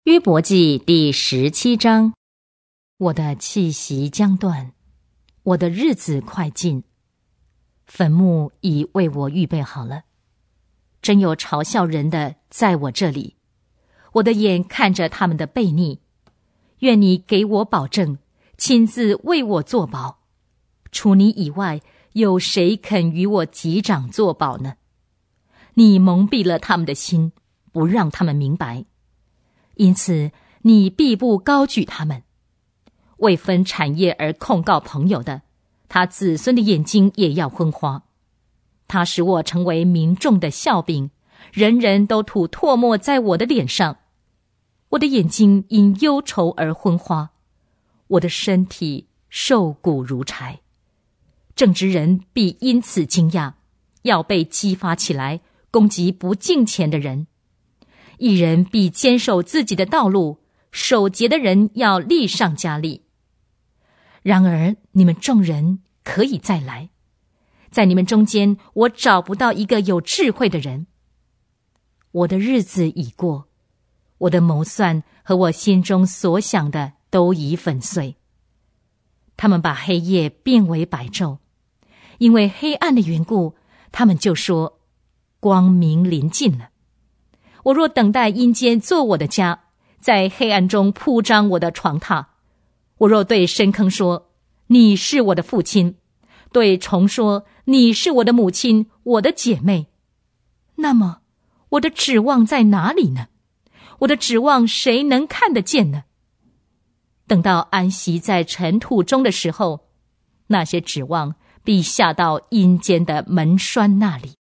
约伯记第17章。我的气息将断，我的日子快尽，坟墓已为我预备好了。真有嘲笑人的在我这里，我的眼看着他们的悖逆。愿你给我保证，亲自为我作保。除你以外，有谁肯与我击掌作保呢？你蒙蔽了他们的心，不让他们明白。因此你必不高举他们。为分产业而控告朋友的，他子孙的眼睛也要昏花。他使我成为民众的笑柄，人人都吐唾沫在我的脸上。我的眼睛因忧愁而昏花，我的身体瘦骨如柴。正直人必因此惊讶，要被激发起来，攻击不敬虔的人。义人必坚守自己的道路，守节的人要力上加力。然而你们众人可以再来，在你们中间我找不到一个有智慧的人。我的日子已过，我的谋算和我心中所想的都已粉碎。他们把黑夜变为白昼，因为黑暗的缘故，他们就说光明临近了。我若等待阴间做我的家，在黑暗中铺张我的床榻，我若对深坑说你是我的父亲，对虫说你是我的母亲，我的姐妹，那么我的指望在哪里呢？我的指望谁能看得见呢？等到安息在尘土中的时候，那些指望必下到阴间的门栓那里。